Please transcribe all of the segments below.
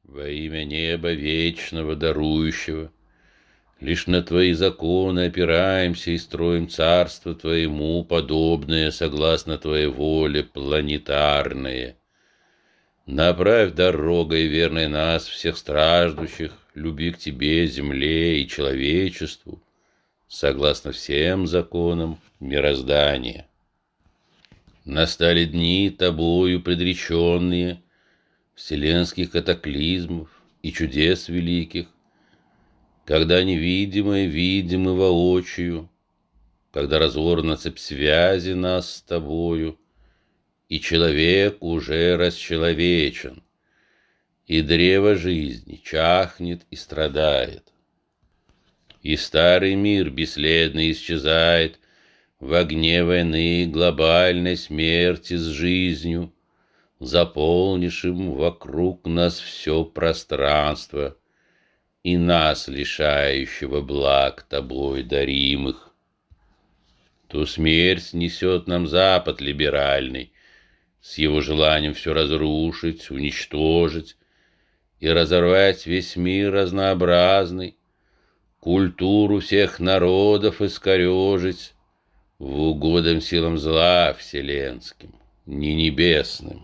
во имя неба вечного дарующего. Лишь на твои законы опираемся и строим царство твоему подобное, согласно твоей воле планетарное. Направь дорогой верной нас, всех страждущих, люби к тебе, земле и человечеству, согласно всем законам мироздания. Настали дни, тобою предреченные, вселенских катаклизмов и чудес великих, когда невидимое видимы воочию, когда разорвана цепь связи нас с тобою, и человек уже расчеловечен, и древо жизни чахнет и страдает, и старый мир бесследно исчезает в огне войны глобальной смерти с жизнью, заполнившим вокруг нас все пространство и нас, лишающего благ тобой даримых. То смерть несет нам Запад либеральный, с его желанием все разрушить, уничтожить и разорвать весь мир разнообразный, культуру всех народов искорежить в угодом силам зла вселенским, не небесным.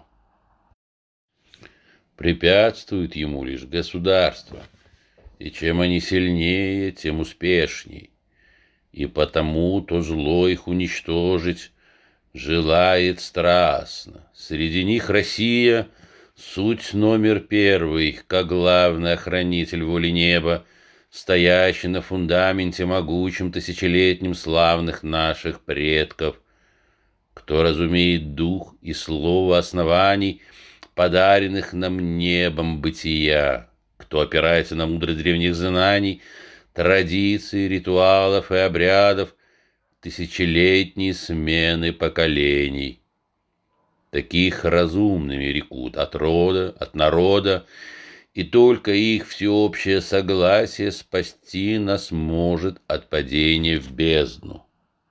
Препятствует ему лишь государство, и чем они сильнее, тем успешней, и потому то зло их уничтожить желает страстно. Среди них Россия — суть номер первый, как главный охранитель воли неба, стоящий на фундаменте могучем тысячелетнем славных наших предков. Кто разумеет дух и слово оснований, подаренных нам небом бытия, кто опирается на мудрость древних знаний, традиций, ритуалов и обрядов, тысячелетней смены поколений. Таких разумными рекут от рода, от народа, и только их всеобщее согласие спасти нас может от падения в бездну.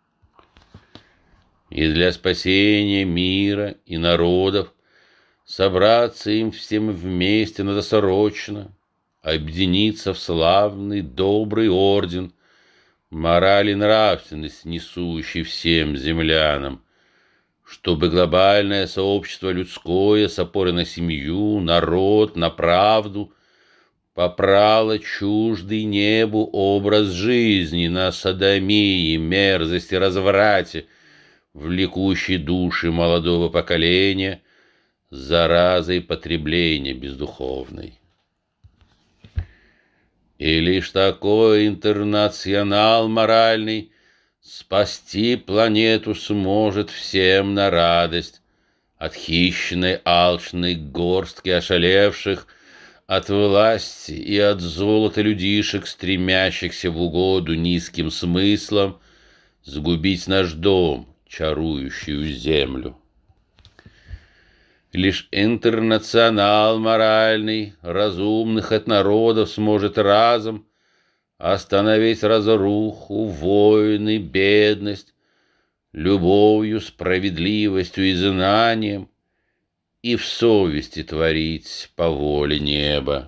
И для спасения мира и народов собраться им всем вместе надо срочно, объединиться в славный добрый орден, мораль и нравственность, несущий всем землянам, чтобы глобальное сообщество людское с опорой на семью, народ, на правду попрало чуждый небу образ жизни на содомии, мерзости, разврате, влекущей души молодого поколения заразой потребления бездуховной. И лишь такой интернационал моральный спасти планету сможет всем на радость от хищной алчной горстки ошалевших от власти и от золота людишек, стремящихся в угоду низким смыслам сгубить наш дом, чарующую землю. Лишь интернационал моральный разумных от народов сможет разом остановить разруху, войны, бедность, любовью, справедливостью и знанием и в совести творить по воле неба.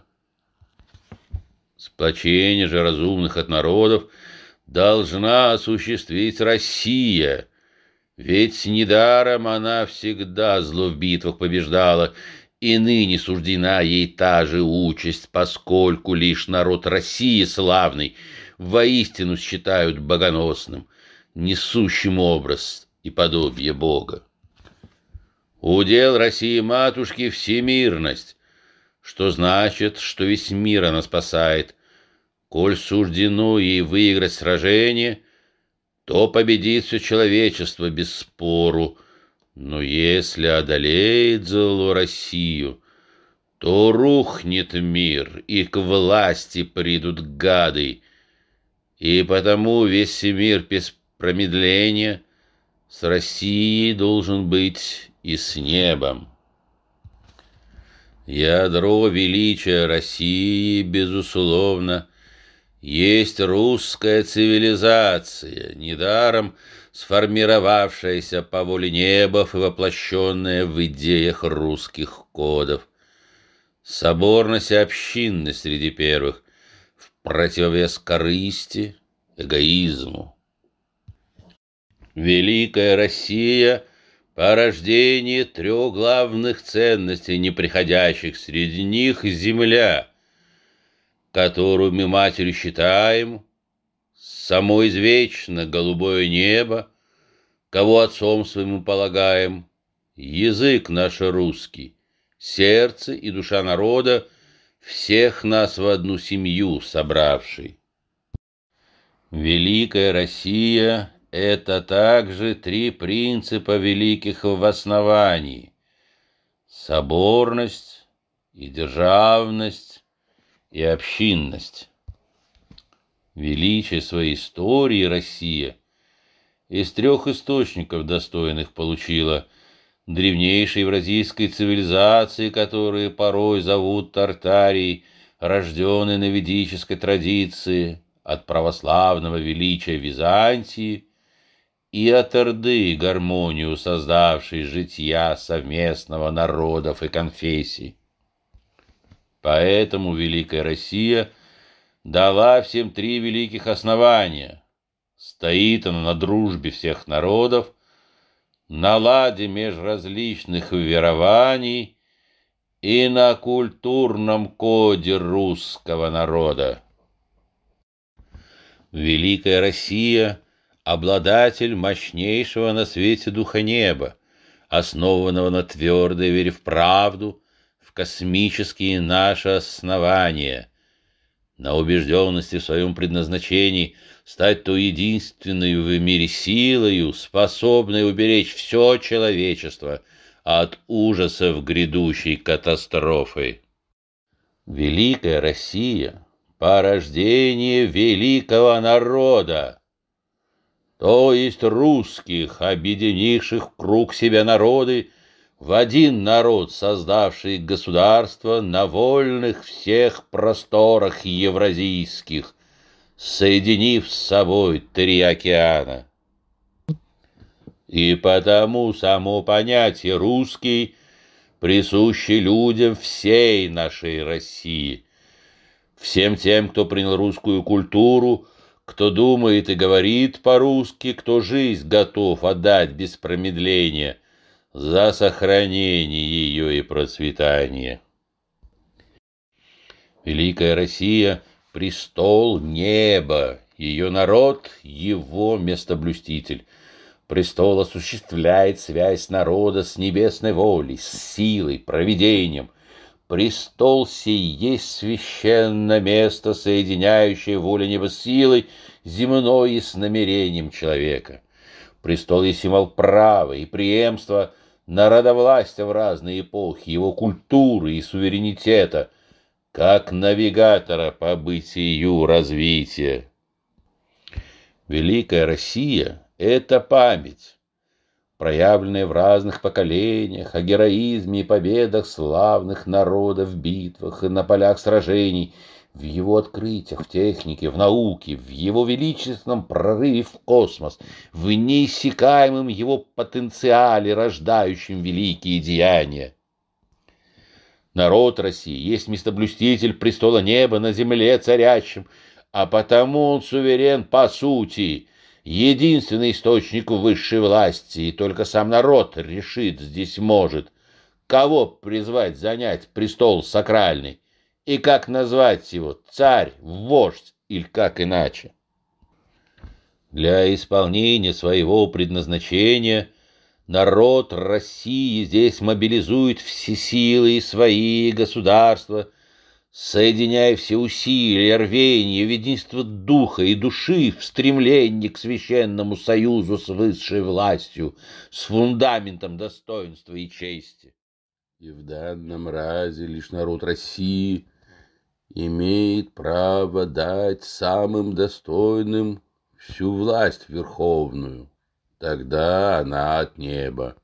Сплочение же разумных от народов должна осуществить Россия, ведь недаром она всегда зло в битвах побеждала, и ныне суждена ей та же участь, поскольку лишь народ России славный воистину считают богоносным, несущим образ и подобие Бога. Удел России-матушки всемирность, что значит, что весь мир она спасает. Коль суждено ей выиграть сражение, то победит все человечество без спору. Но если одолеет зло Россию, то рухнет мир, и к власти придут гады. И потому весь мир без промедления с Россией должен быть и с небом. Ядро величия России, безусловно, есть русская цивилизация, недаром сформировавшаяся по воле небов и воплощенная в идеях русских кодов. соборность и общинность среди первых, в противовес корысти, эгоизму. Великая Россия — порождение трех главных ценностей, неприходящих среди них земля, которую мы матерью считаем, само извечно голубое небо, кого отцом своему полагаем, язык наш русский, сердце и душа народа, всех нас в одну семью собравший. Великая Россия — это также три принципа великих в основании: соборность и державность и общинность. Величие своей истории Россия из трех источников достойных получила: древнейшей евразийской цивилизации, которые порой зовут Тартарией, рожденной на ведической традиции, от православного величия Византии, и от Орды, гармонию создавшей жития совместного народов и конфессий. Поэтому Великая Россия дала всем три великих основания. Стоит она на дружбе всех народов, на ладе межразличных верований и на культурном коде русского народа. Великая Россия — обладатель мощнейшего на свете духа неба, основанного на твердой вере в правду, в космические наши основания, на убежденности в своем предназначении стать той единственной в мире силою, способной уберечь все человечество от ужасов грядущей катастрофы. Великая Россия — порождение великого народа, то есть русских, объединивших в круг себя народы, в один народ, создавший государство на вольных всех просторах евразийских, соединив с собой три океана. И потому само понятие «русский» присуще людям всей нашей России, всем тем, кто принял русскую культуру, кто думает и говорит по-русски, кто жизнь готов отдать без промедления за сохранение ее и процветание. Великая Россия — престол неба, ее народ — его местоблюститель. Престол осуществляет связь народа с небесной волей, с силой, провидением. Престол сей есть священное место, соединяющее волю неба с силой земной и с намерением человека. Престол есть символ права и преемства народовластия в разные эпохи, его культуры и суверенитета, как навигатора по бытию развития. Великая Россия — это память, проявленная в разных поколениях, о героизме и победах славных народов в битвах и на полях сражений, в его открытиях в технике, в науке, в его величественном прорыве в космос, в неиссякаемом его потенциале, рождающем великие деяния. Народ России есть местоблюститель престола неба на земле царящим, а потому он суверен по сути, единственный источник высшей власти, и только сам народ решит здесь может, кого призвать занять престол сакральный, и как назвать его: царь, вождь или как иначе. Для исполнения своего предназначения народ России здесь мобилизует все силы и свои государства, соединяя все усилия, рвение, единство духа и души в стремлении к священному союзу с высшей властью, с фундаментом достоинства и чести. И в данном разе лишь народ России имеет право дать самым достойным всю власть верховную. Тогда она от неба.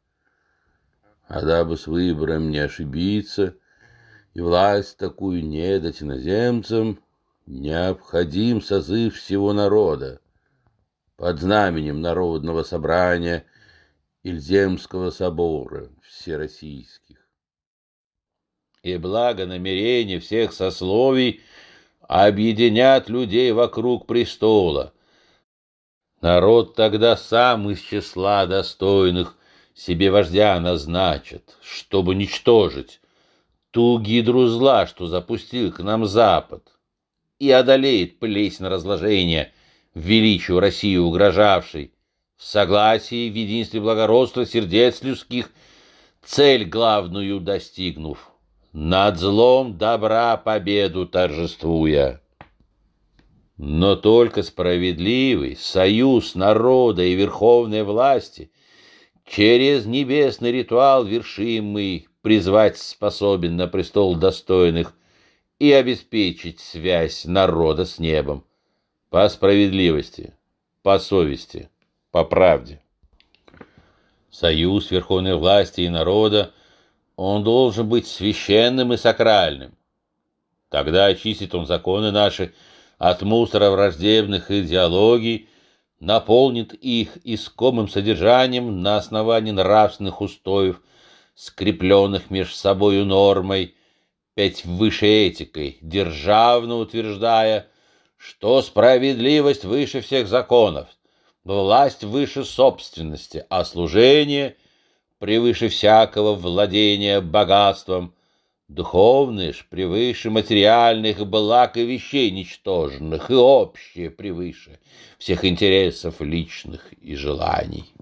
А дабы с выбором не ошибиться и власть такую не дать иноземцам, необходим созыв всего народа под знаменем Народного собрания Ильземского собора всероссийских. и благонамерения всех сословий объединят людей вокруг престола. Народ тогда сам из числа достойных себе вождя назначит, чтобы уничтожить ту гидру зла, что запустил к нам Запад, и одолеет плесень разложения, величию России угрожавшей, в согласии, в единстве благородства сердец людских, цель главную достигнув, над злом добра победу торжествуя. Но только справедливый союз народа и верховной власти через небесный ритуал вершимый призвать способен на престол достойных и обеспечить связь народа с небом по справедливости, по совести, по правде. Союз верховной власти и народа, он должен быть священным и сакральным. Тогда очистит он законы наши от мусора враждебных идеологий, наполнит их искомым содержанием на основании нравственных устоев, скрепленных между собою нормой, пять высшей этикой, державно утверждая, что справедливость выше всех законов, власть выше собственности, а служение превыше всякого владения богатством, духовное ж превыше материальных благ и вещей ничтожных, и общее превыше всех интересов личных и желаний.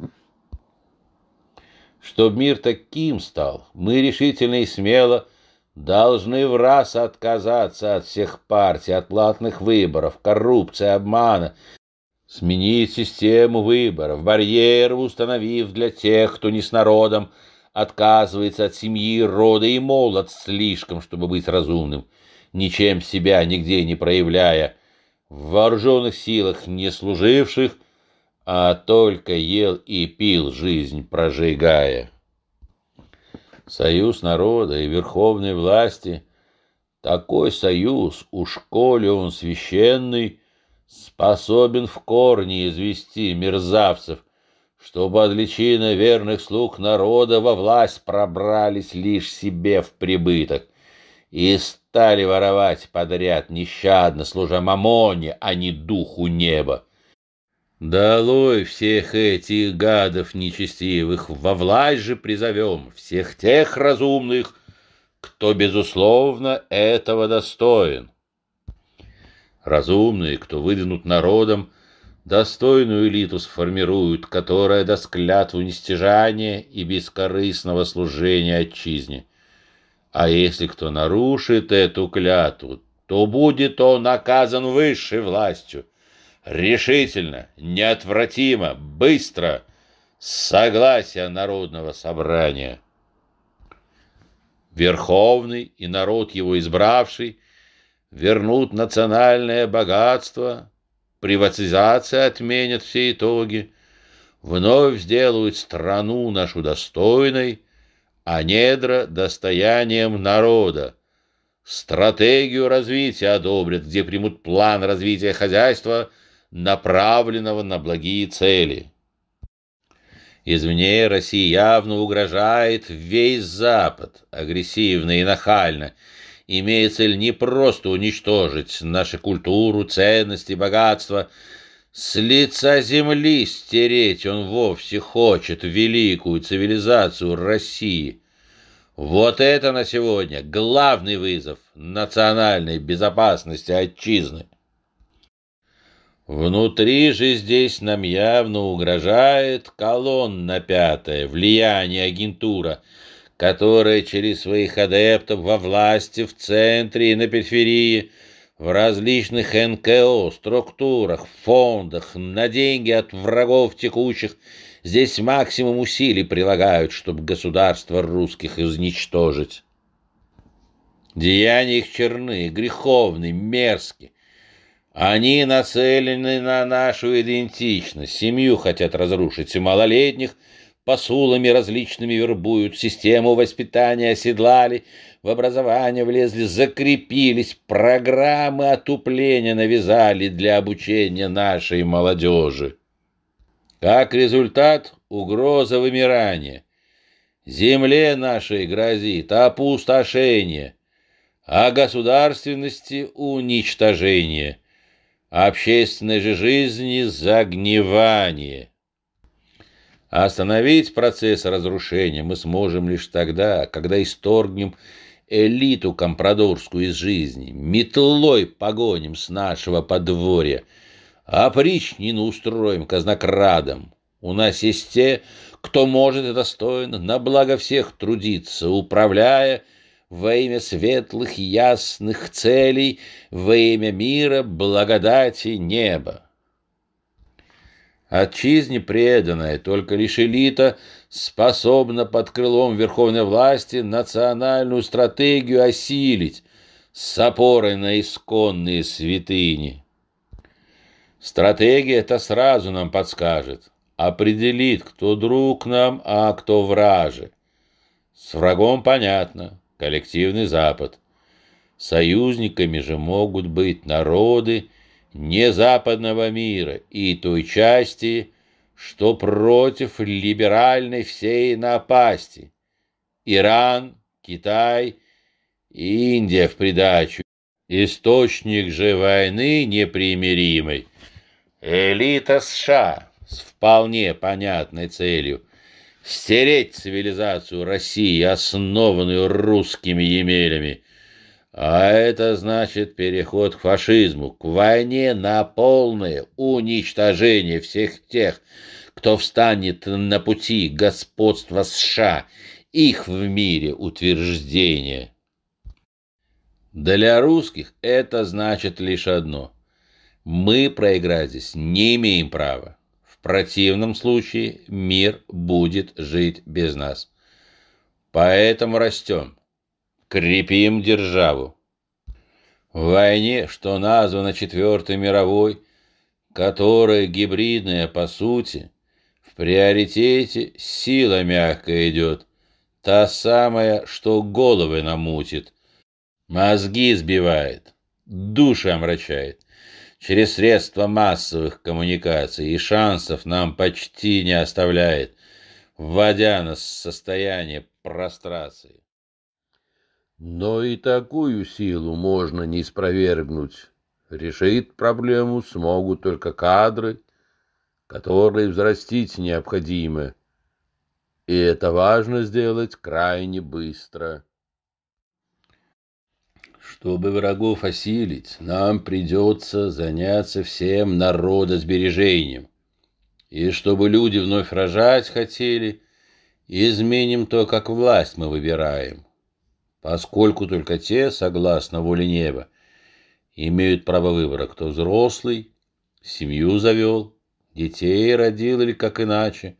Чтоб мир таким стал, мы решительно и смело должны враз отказаться от всех партий, от платных выборов, коррупции, обмана, сменить систему выборов, барьеры установив для тех, кто не с народом, отказывается от семьи, рода и молод слишком, чтобы быть разумным, ничем себя нигде не проявляя, в вооруженных силах не служивших, а только ел и пил, жизнь прожигая. Союз народа и верховной власти, такой союз, уж коли он священный, способен в корне извести мерзавцев, чтобы от личины верных слуг народа во власть пробрались лишь себе в прибыток и стали воровать подряд нещадно, служа мамоне, а не духу неба. Долой всех этих гадов нечестивых, во власть же призовем всех тех разумных, кто, безусловно, этого достоин. Разумные, кто выдвинут народом, достойную элиту сформируют, которая даст клятву нестяжания и бескорыстного служения отчизне. А если кто нарушит эту клятву, то будет он наказан высшей властью, решительно, неотвратимо, быстро, с согласия народного собрания. Верховный и народ его избравший вернут национальное богатство, приватизация отменит все итоги, вновь сделают страну нашу достойной, а недра достоянием народа. Стратегию развития одобрят, где примут план развития хозяйства, направленного на благие цели. Извне России явно угрожает весь Запад, агрессивно и нахально, имея цель не просто уничтожить нашу культуру, ценности, богатства, с лица земли стереть он вовсе хочет великую цивилизацию России. Вот это на сегодня главный вызов национальной безопасности отчизны. Внутри же здесь нам явно угрожает колонна пятая, влияние, агентура, которая через своих адептов во власти, в центре и на периферии, в различных НКО, структурах, фондах, на деньги от врагов текущих, здесь максимум усилий прилагают, чтобы государство русских изничтожить. Деяния их черны, греховны, мерзки. Они нацелены на нашу идентичность, семью хотят разрушить, и малолетних посулами различными вербуют, систему воспитания оседлали, в образование влезли, закрепились, программы отупления навязали для обучения нашей молодежи. Как результат — угроза вымирания. Земле нашей грозит опустошение, а государственности уничтожение, общественной же жизни загнивание. Остановить процесс разрушения мы сможем лишь тогда, когда исторгнем элиту компрадорскую из жизни, метлой погоним с нашего подворья, опричнину устроим казнокрадом. У нас есть те, кто может и достойно на благо всех трудиться, управляя во имя светлых ясных целей, во имя мира, благодати, неба. Отчизне преданная только лишь элита способна под крылом верховной власти национальную стратегию осилить с опорой на исконные святыни. Стратегия это сразу нам подскажет, определит, кто друг нам, а кто враже. С врагом понятно, коллективный Запад. Союзниками же могут быть народы не западного мира и той части, что против либеральной всей напасти. Иран, Китай и Индия в придачу. Источник же войны непримиримой. Элита США с вполне понятной целью стереть цивилизацию России, основанную русскими емелями. А это значит переход к фашизму, к войне на полное уничтожение всех тех, кто встанет на пути господства США, их в мире утверждения. Для русских это значит лишь одно. Мы проиграть здесь не имеем права. В противном случае мир будет жить без нас. Поэтому растем. Крепим державу. В войне, что названа Четвертой мировой, которая гибридная по сути, в приоритете сила мягкая идет, та самая, что головы намутит, мозги сбивает, души омрачает, через средства массовых коммуникаций и шансов нам почти не оставляет, вводя нас в состояние прострации. Но и такую силу можно не спровергнуть. Решить проблему смогут только кадры, которые взрастить необходимо. И это важно сделать крайне быстро. Чтобы врагов осилить, нам придется заняться всем народосбережением. И чтобы люди вновь рожать хотели, изменим то, как власть мы выбираем. Поскольку только те, согласно воле неба, имеют право выбора, кто взрослый, семью завел, детей родил или как иначе,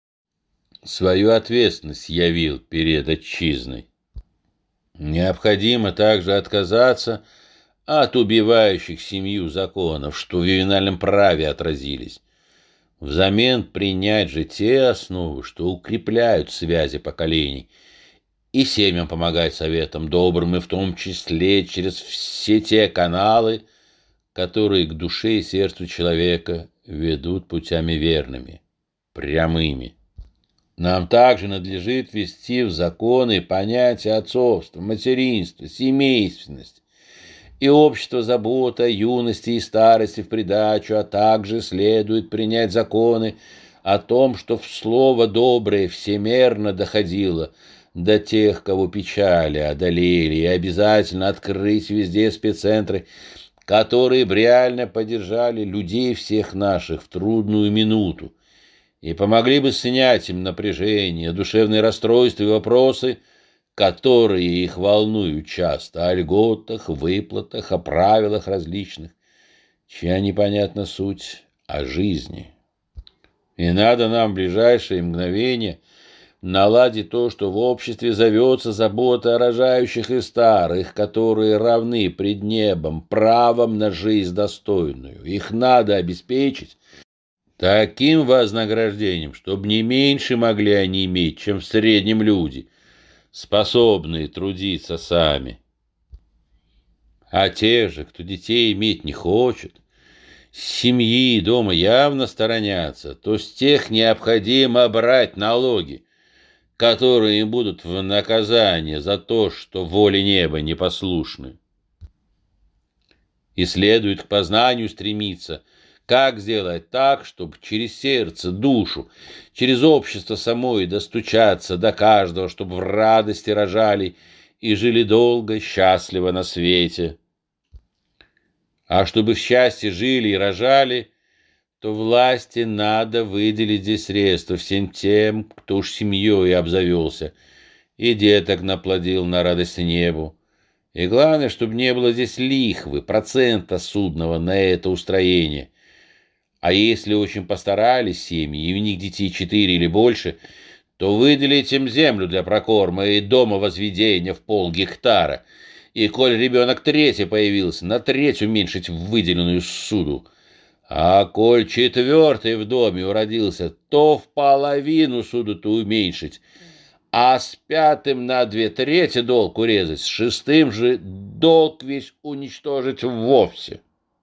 свою ответственность явил перед отчизной. Необходимо также отказаться от убивающих семью законов, что в ювенальном праве отразились. Взамен принять же те основы, что укрепляют связи поколений, и семьям помогать советам добрым, и в том числе через все те каналы, которые к душе и сердцу человека ведут путями верными, прямыми. Нам также надлежит ввести в законы понятия отцовства, материнства, семейственности и общество заботы о юности и старости в придачу, а также следует принять законы о том, что в слово доброе всемерно доходило до тех, кого печали одолели, и обязательно открыть везде спеццентры, которые бы реально поддержали людей всех наших в трудную минуту и помогли бы снять им напряжение, душевные расстройства и вопросы, которые их волнуют часто, о льготах, выплатах, о правилах различных, чья непонятна суть о жизни. И надо нам в ближайшие мгновения наладить то, что в обществе зовется забота о рожающих и старых, которые равны пред небом правом на жизнь достойную. Их надо обеспечить таким вознаграждением, чтобы не меньше могли они иметь, чем в среднем люди, способные трудиться сами. А те же, кто детей иметь не хочет, семьи и дома явно сторонятся, то с тех необходимо брать налоги. которые им будут в наказание за то, что воле неба непослушны. И следует к познанию стремиться, как сделать так, чтобы через сердце, душу, через общество самое достучаться до каждого, чтобы в радости рожали и жили долго, счастливо на свете. А чтобы в счастье жили и рожали, то власти надо выделить здесь средства всем тем, кто уж семьей обзавелся, и деток наплодил на радость небу. И главное, чтобы не было здесь лихвы, процента судного на это устроение. А если очень постарались семьи, и у них детей 4 или больше, то выделить им землю для прокорма и дома возведения в 0,5 гектара. И коль ребенок третий появился, на треть уменьшить выделенную суду. А коль 4-й в доме уродился, то в половину суду-то уменьшить. А с 5-м на 2/3 долг урезать, с 6-м же долг весь уничтожить вовсе.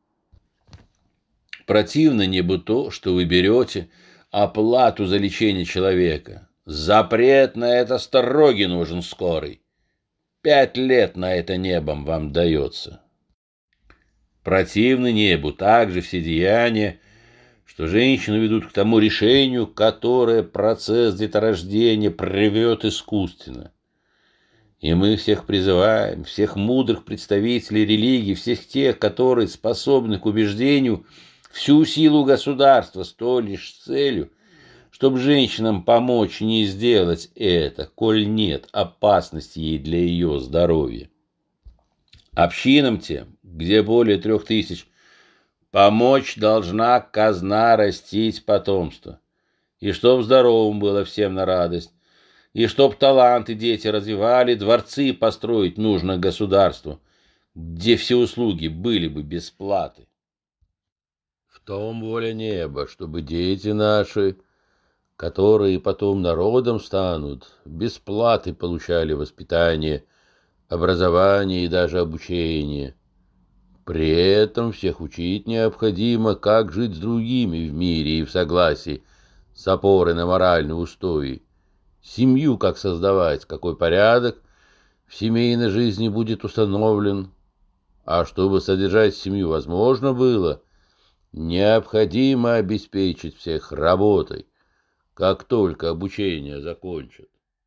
Противно небу то, что вы берете оплату за лечение человека. Запрет на это строгий нужен скорый. 5 лет на это небом вам дается. Противны небу также все деяния, что женщину ведут к тому решению, которое процесс деторождения приведет искусственно. И мы всех призываем, всех мудрых представителей религии, всех тех, которые способны к убеждению, всю силу государства с той лишь целью, чтобы женщинам помочь не сделать это, коль нет опасности ей для ее здоровья. Общинам тем, где более 3000, помочь должна казна растить потомство, и чтоб здоровым было всем на радость, и чтоб таланты дети развивали, дворцы построить нужно государству, где все услуги были бы без платы. В том воля неба, чтобы дети наши, которые потом народом станут, без платы получали воспитание, образование и даже обучение. При этом всех учить необходимо, как жить с другими в мире и в согласии, с опорой на моральные устои. Семью как создавать, какой порядок в семейной жизни будет установлен. А чтобы содержать семью возможно было, необходимо обеспечить всех работой, как только обучение закончат.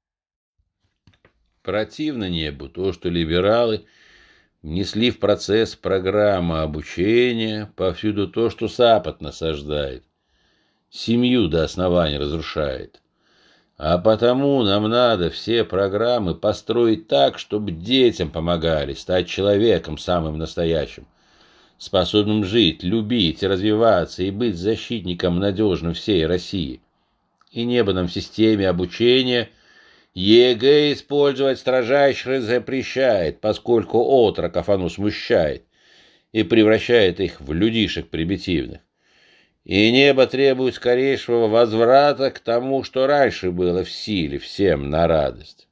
Противно небу то, что либералы внесли в процесс программы обучения повсюду то, что Запад насаждает, семью до основания разрушает. А потому нам надо все программы построить так, чтобы детям помогали стать человеком самым настоящим, способным жить, любить, развиваться и быть защитником надежным всей России. И небо нам в системе обучения ЕГЭ использовать строжайше запрещает, поскольку отроков оно смущает и превращает их в людишек примитивных. И небо требует скорейшего возврата к тому, что раньше было в силе всем на радость.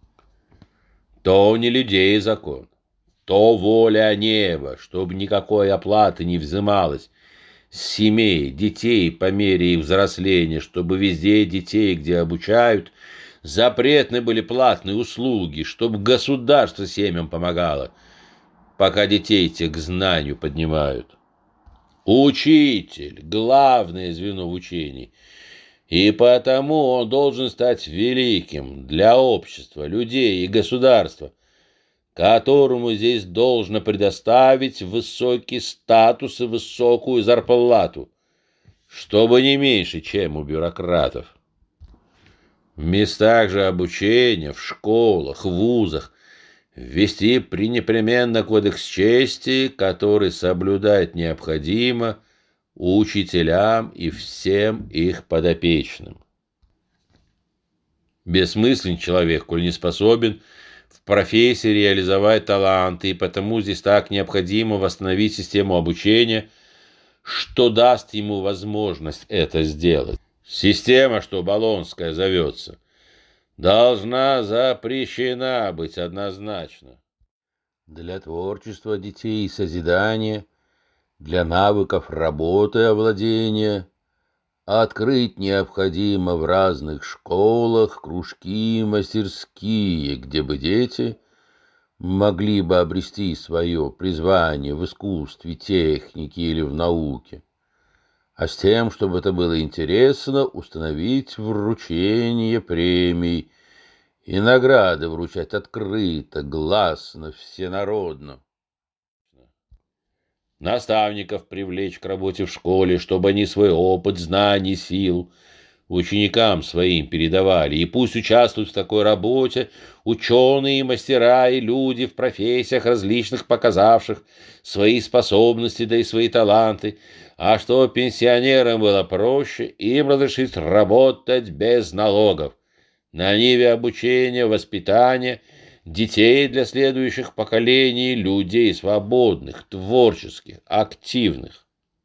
То не людей закон, то воля неба, чтобы никакой оплаты не взималось с семей, детей по мере их взросления, чтобы везде детей, где обучают, запретны были платные услуги, чтобы государство семьям помогало, пока детей те к знанию поднимают. Учитель — главное звено в учении, и потому он должен стать великим для общества, людей и государства, которому здесь должно предоставить высокий статус и высокую зарплату, чтобы не меньше, чем у бюрократов. В местах же обучения, в школах, в вузах ввести пренепременно кодекс чести, который соблюдать необходимо учителям и всем их подопечным. Бессмысленный человек, коль не способен в профессии реализовать таланты, и потому здесь так необходимо восстановить систему обучения, что даст ему возможность это сделать. Система, что Болонская зовется, должна запрещена быть однозначно. Для творчества детей и созидания, для навыков работы и овладения, Открыть необходимо в разных школах кружки и мастерские, где бы дети могли бы обрести свое призвание в искусстве, технике или в науке. А с тем, чтобы это было интересно, установить вручение премий и награды вручать открыто, гласно, всенародно. Наставников привлечь к работе в школе, чтобы они свой опыт, знаний, сил ученикам своим передавали. И пусть участвуют в такой работе ученые, мастера и люди в профессиях различных, показавших свои способности, да и свои таланты. А что пенсионерам было проще, им разрешить работать без налогов на ниве обучения, воспитания детей для следующих поколений, людей свободных, творческих, активных.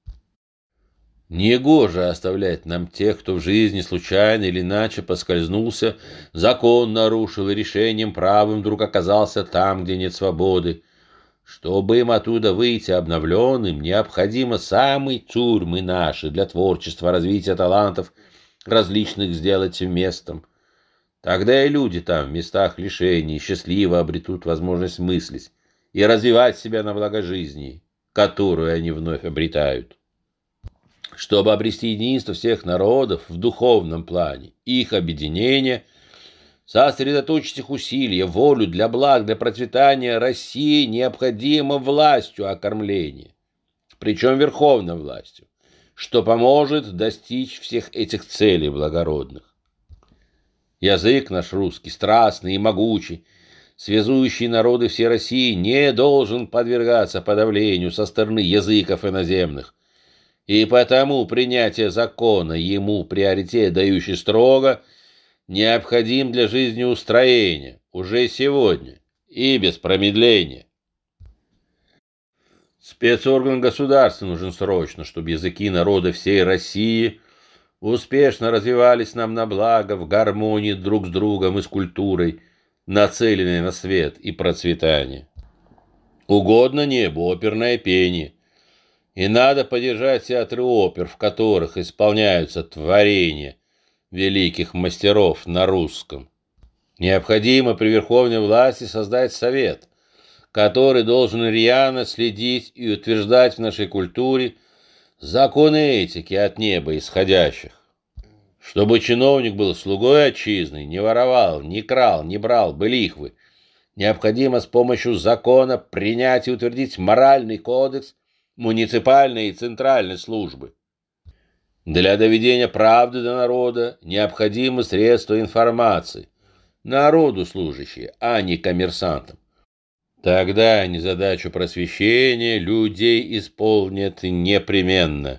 Негоже оставлять нам тех, кто в жизни случайно или иначе поскользнулся, закон нарушил и решением правым вдруг оказался там, где нет свободы. Чтобы им оттуда выйти обновленным, необходимо самые тюрьмы наши для творчества, развития талантов различных сделать местом. Тогда и люди там, в местах лишений, счастливо обретут возможность мыслить и развивать себя на благо жизни, которую они вновь обретают. Чтобы обрести единство всех народов в духовном плане, их объединение, сосредоточить их усилия, волю для благ, для процветания России необходимо властью окормления, причем верховной властью, что поможет достичь всех этих целей благородных. Язык наш русский, страстный и могучий, связующий народы всей России, не должен подвергаться подавлению со стороны языков иноземных, и потому принятие закона ему приоритет дающий строго необходим для жизнеустроения уже сегодня и без промедления. Спецорган государства нужен срочно, чтобы языки народа всей России успешно развивались нам на благо, в гармонии друг с другом и с культурой, нацеленной на свет и процветание. Угодно небу оперное пение, и надо поддержать театры опер, в которых исполняются творения великих мастеров на русском. Необходимо при верховной власти создать совет, который должен рьяно следить и утверждать в нашей культуре законы этики от неба исходящих. Чтобы чиновник был слугой отчизны, не воровал, не крал, не брал бы лихвы, необходимо с помощью закона принять и утвердить моральный кодекс муниципальной и центральной службы. Для доведения правды до народа необходимы средства информации, народу служащие, а не коммерсантам. Тогда они задачу просвещения людей исполнят непременно.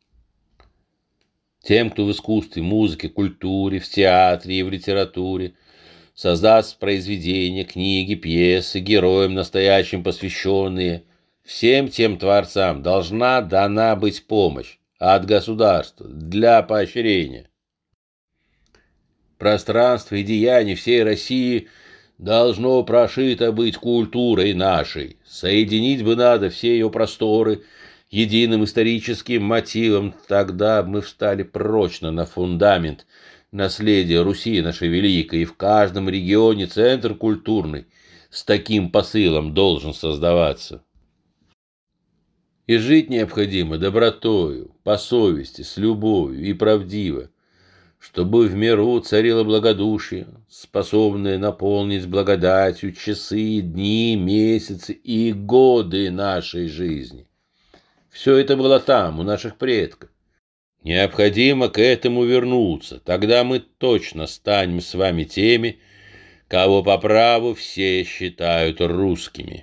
Тем, кто в искусстве, музыке, культуре, в театре и в литературе создаст произведения, книги, пьесы, героям настоящим посвященные, всем тем творцам должна дана быть помощь от государства для поощрения. Пространство и деяния всей России должно прошито быть культурой нашей. Соединить бы надо все ее просторы единым историческим мотивом, тогда мы встали прочно на фундамент наследия Руси нашей великой, и в каждом регионе центр культурный с таким посылом должен создаваться. И жить необходимо добротою, по совести, с любовью и правдиво, чтобы в миру царило благодушие, способное наполнить благодатью часы, дни, месяцы и годы нашей жизни. Все это было там, у наших предков. Необходимо к этому вернуться, тогда мы точно станем с вами теми, кого по праву все считают русскими.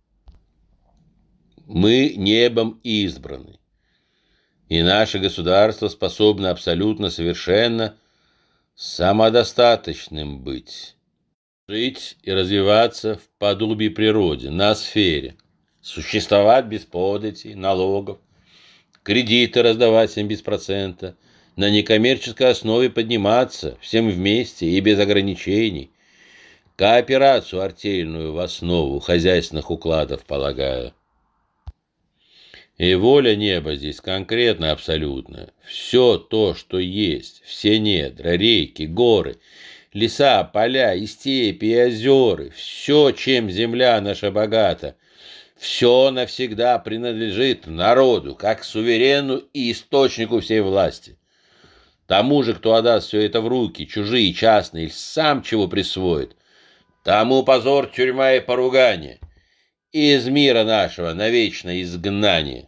Мы небом избраны, и наше государство способно абсолютно совершенно самодостаточным быть, жить и развиваться в подобии природе, на сфере, существовать без податей, налогов, кредиты раздавать всем без процента, на некоммерческой основе подниматься всем вместе и без ограничений, кооперацию артельную в основу хозяйственных укладов полагая. И воля неба здесь конкретно абсолютная. Все то, что есть, все недра, реки, горы, леса, поля, и степи, и озера, все, чем земля наша богата, все навсегда принадлежит народу, как суверену и источнику всей власти. Тому же, кто отдаст все это в руки, чужие, частные, или сам чего присвоит, тому позор, тюрьма и поругание, и из мира нашего на вечное изгнание.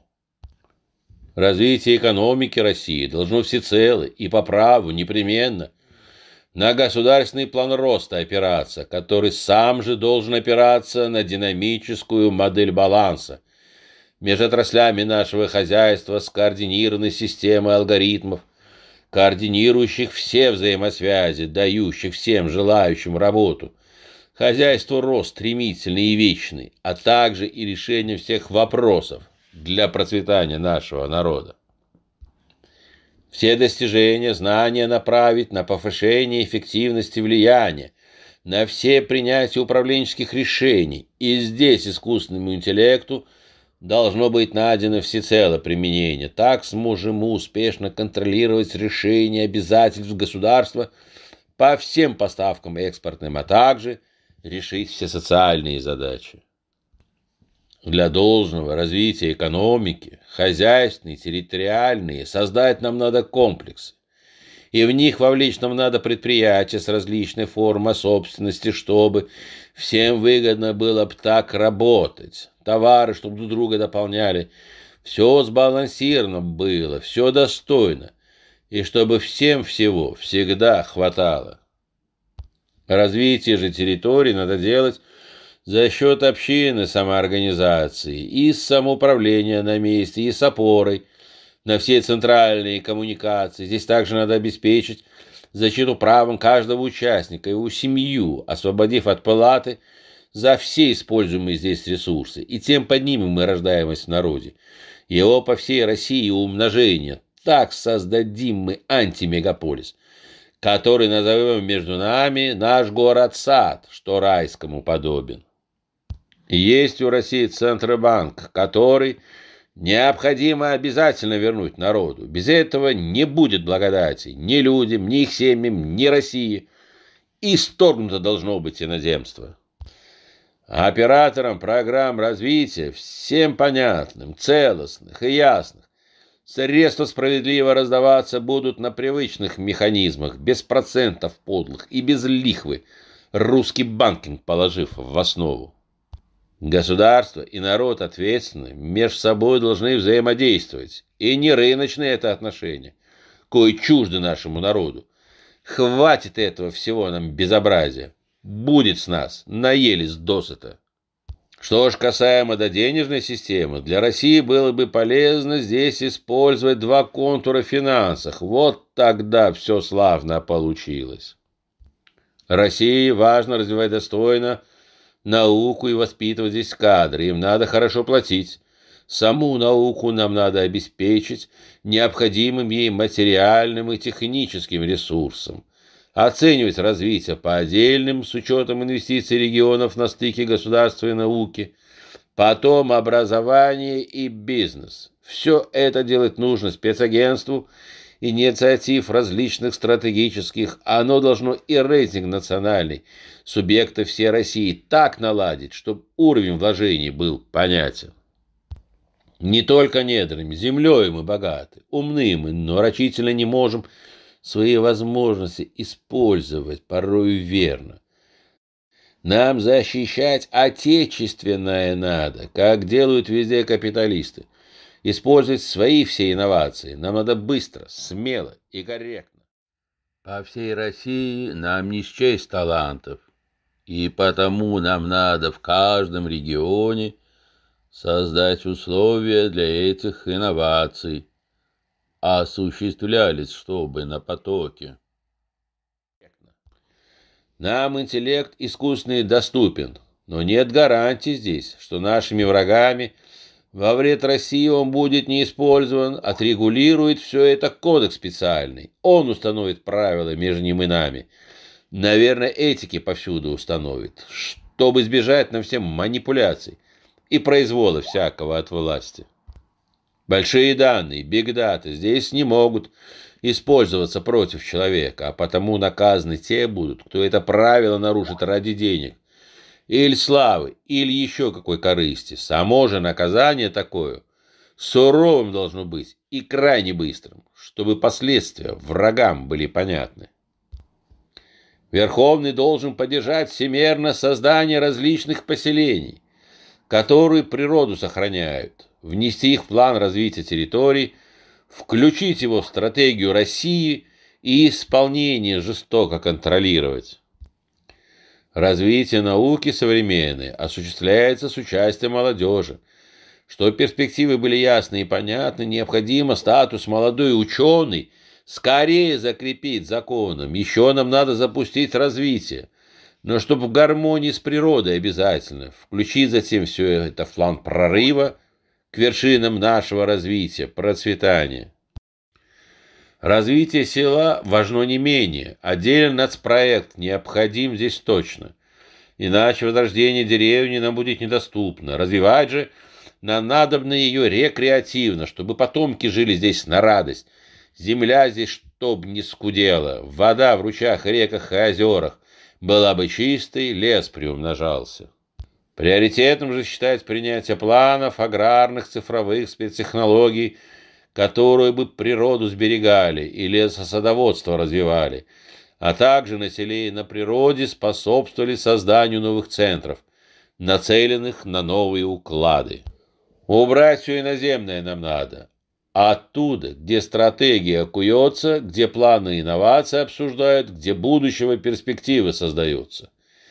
Развитие экономики России должно всецело и по праву непременно на государственный план роста опираться, который сам же должен опираться на динамическую модель баланса между отраслями нашего хозяйства, скоординированной системой алгоритмов, координирующих все взаимосвязи, дающих всем желающим работу, хозяйству рост стремительный и вечный, а также и решение всех вопросов для процветания нашего народа. Все достижения, знания направить на повышение эффективности влияния, на все принятия управленческих решений, и здесь искусственному интеллекту должно быть найдено всецело применение. Так сможем мы успешно контролировать решения обязательств государства по всем поставкам экспортным, а также решить все социальные задачи. Для должного развития экономики, хозяйственной, территориальной, создать нам надо комплексы. И в них вовлечь нам надо предприятия с различной формой собственности, чтобы всем выгодно было бы так работать. Товары, чтобы друг друга дополняли. Все сбалансировано было, все достойно. И чтобы всем всего всегда хватало. Развитие же территории надо делать за счет общины самоорганизации и самоуправления на месте, и с опорой на все центральные коммуникации. Здесь также надо обеспечить защиту правом каждого участника, его семью, освободив от платы за все используемые здесь ресурсы, и тем поднимем мы рождаемость в народе. Его по всей России умножение. Так создадим мы антимегаполис, который назовем между нами наш город-сад, что райскому подобен. Есть у России Центробанк, который необходимо обязательно вернуть народу. Без этого не будет благодати ни людям, ни их семьям, ни России. Исторгнуто должно быть иноземство. Операторам программ развития, всем понятным, целостных и ясных, средства справедливо раздаваться будут на привычных механизмах, без процентов подлых и без лихвы, русский банкинг положив в основу. Государство и народ ответственны, между собой должны взаимодействовать, и не рыночные это отношения, кое чужды нашему народу. Хватит этого всего нам безобразия. Будет с нас, наелись досыта. Что ж касаемо до денежной системы, для России было бы полезно здесь использовать два контура в финансах. Вот тогда все славно получилось. России важно развивать достойно науку и воспитывать здесь кадры. Им надо хорошо платить. Саму науку нам надо обеспечить необходимым ей материальным и техническим ресурсом. Оценивать развитие по отдельным с учетом инвестиций регионов на стыке государства и науки. Потом образование и бизнес. Все это делать нужно спецагентству инициатив различных стратегических. Оно должно и рейтинг национальный субъектов всей России так наладить, чтобы уровень вложений был понятен. Не только недрами, землей мы богаты, умны мы, но рачительно не можем свои возможности использовать порою верно. Нам защищать отечественное надо, как делают везде капиталисты. Использовать свои все инновации нам надо быстро, смело и корректно. По всей России нам не счесть талантов, и потому нам надо в каждом регионе создать условия для этих инноваций, осуществлялись, чтобы на потоке. Нам интеллект искусственный доступен, но нет гарантии здесь, что нашими врагами во вред России он будет не использован. Отрегулирует все это кодекс специальный. Он установит правила между ним и нами. Наверное, этики повсюду установит, чтобы избежать нам всем манипуляций и произвола всякого от власти. Большие данные, бигдата здесь не могут использоваться против человека, а потому наказаны те будут, кто это правило нарушит ради денег, или славы, или еще какой корысти. Само же наказание такое суровым должно быть и крайне быстрым, чтобы последствия врагам были понятны. Верховный должен поддержать всемерно создание различных поселений, которые природу сохраняют, внести их в план развития территорий, включить его в стратегию России и исполнение жестоко контролировать. Развитие науки современной осуществляется с участием молодежи. Чтобы перспективы были ясны и понятны, необходимо статус молодой ученый скорее закрепить законом. Еще нам надо запустить развитие, но чтобы в гармонии с природой обязательно. Включить затем все это в план прорыва к вершинам нашего развития, процветания. Развитие села важно не менее. Отдельный нацпроект необходим здесь точно. Иначе возрождение деревни нам будет недоступно. Развивать же нам надобно ее рекреативно, чтобы потомки жили здесь на радость. Земля здесь чтоб не скудела, вода в ручьях, реках и озерах была бы чистой, лес приумножался. Приоритетом же считается принятие планов аграрных цифровых спецтехнологий, которые бы природу сберегали и лесосадоводство развивали, а также на селе и на природе способствовали созданию новых центров, нацеленных на новые уклады. Убрать все иноземное нам надо. Оттуда, где стратегия куется, где планы инноваций обсуждают, где будущего перспективы создаются.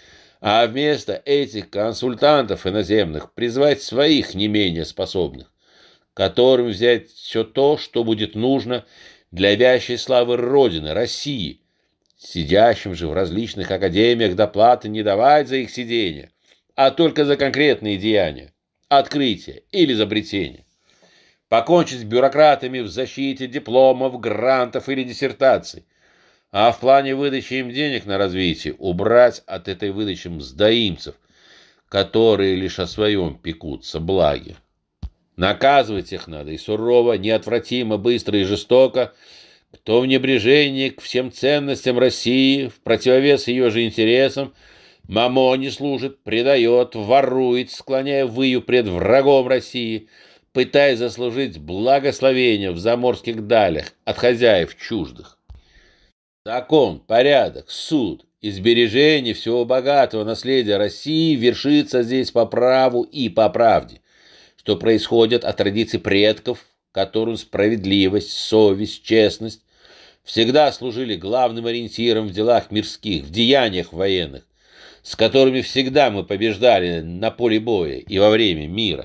А вместо этих консультантов иноземных призвать своих не менее способных, которым взять все то, что будет нужно для вящей славы Родины, России, сидящим же в различных академиях доплаты не давать за их сидение, а только за конкретные деяния, открытия или изобретения. Покончить с бюрократами в защите дипломов, грантов или диссертаций, а в плане выдачи им денег на развитие убрать от этой выдачи мздоимцев, которые лишь о своем пекутся благе. Наказывать их надо и сурово, неотвратимо, быстро и жестоко, кто в небрежении к всем ценностям России, в противовес ее же интересам, мамоне служит, предает, ворует, склоняя выю пред врагом России, пытаясь заслужить благословение в заморских далях от хозяев чуждых. Закон, порядок, суд и сбережение всего богатого наследия России вершится здесь по праву и по правде, что происходит от традиций предков, которым справедливость, совесть, честность всегда служили главным ориентиром в делах мирских, в деяниях военных, с которыми всегда мы побеждали на поле боя и во время мира.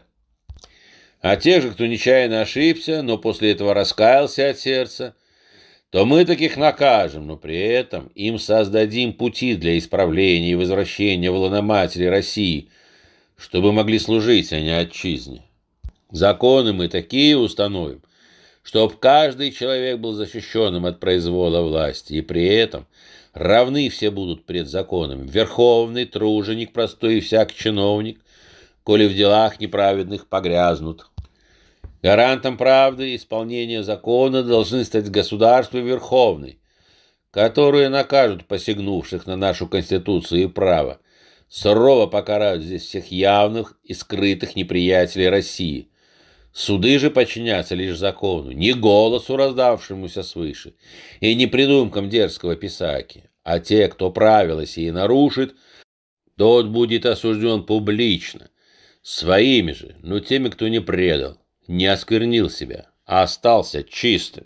А тех же, кто нечаянно ошибся, но после этого раскаялся от сердца, то мы таких накажем, но при этом им создадим пути для исправления и возвращения в лоно матери России, чтобы могли служить, а не отчизне. Законы мы такие установим, чтоб каждый человек был защищенным от произвола власти, и при этом равны все будут пред законом, верховный, труженик, простой и всяк чиновник, коли в делах неправедных погрязнут. Гарантом правды и исполнения закона должны стать государство верховный, которые накажут посягнувших на нашу Конституцию и право, сурово покарают здесь всех явных и скрытых неприятелей России. Суды же подчинятся лишь закону, не голосу, раздавшемуся свыше, и не придумкам дерзкого писаки, а те, кто правила сии нарушит, тот будет осужден публично, своими же, но теми, кто не предал, не осквернил себя, а остался чистым.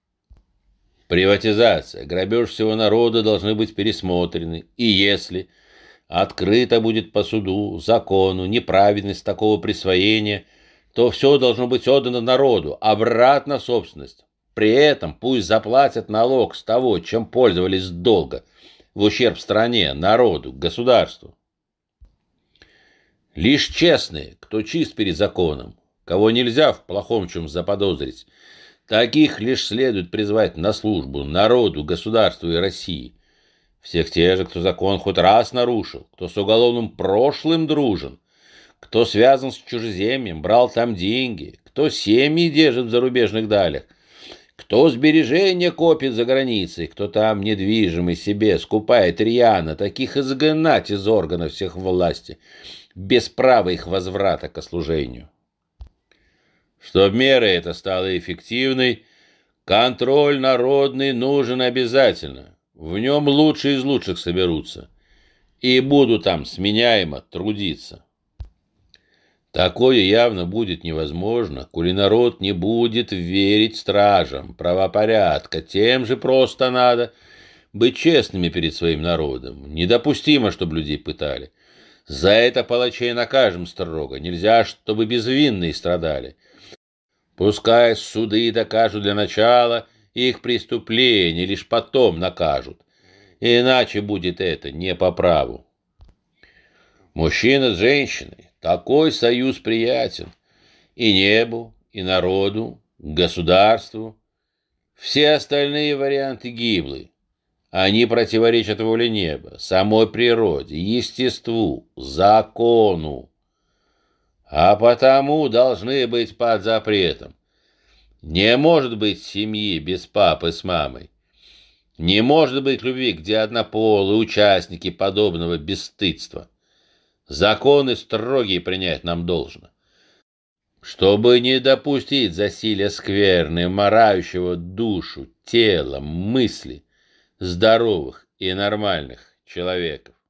Приватизация, грабеж всего народа должны быть пересмотрены, и если открыто будет по суду, закону, неправедность такого присвоения, то все должно быть отдано народу, обратно в собственность. При этом пусть заплатят налог с того, чем пользовались долго, в ущерб стране, народу, государству. Лишь честные, кто чист перед законом, кого нельзя в плохом чем заподозрить, таких лишь следует призвать на службу народу, государству и России. Всех тех же, кто закон хоть раз нарушил, кто с уголовным прошлым дружен, кто связан с чужеземьем, брал там деньги, кто семьи держит в зарубежных далях, кто сбережения копит за границей, кто там недвижимый себе скупает рьяно, таких изгнать из органов всех власти, без права их возврата к служению. Чтоб мера эта стала эффективной, контроль народный нужен обязательно. В нем лучшие из лучших соберутся и будут там сменяемо трудиться. Такое явно будет невозможно, коли народ не будет верить стражам правопорядка. Тем же просто надо быть честными перед своим народом. Недопустимо, чтобы людей пытали. За это палачей накажем строго. Нельзя, чтобы безвинные страдали. Пускай суды докажут для начала их преступления, лишь потом накажут. Иначе будет это не по праву. Мужчина с женщиной. Такой союз приятен и небу, и народу, государству. Все остальные варианты гиблы. Они противоречат воле неба, самой природе, естеству, закону. А потому должны быть под запретом. Не может быть семьи без папы с мамой. Не может быть любви, где однополые участники подобного бесстыдства. Законы строгие принять нам должно. Чтобы не допустить засилия скверны, марающего душу, тело, мысли здоровых и нормальных человеков.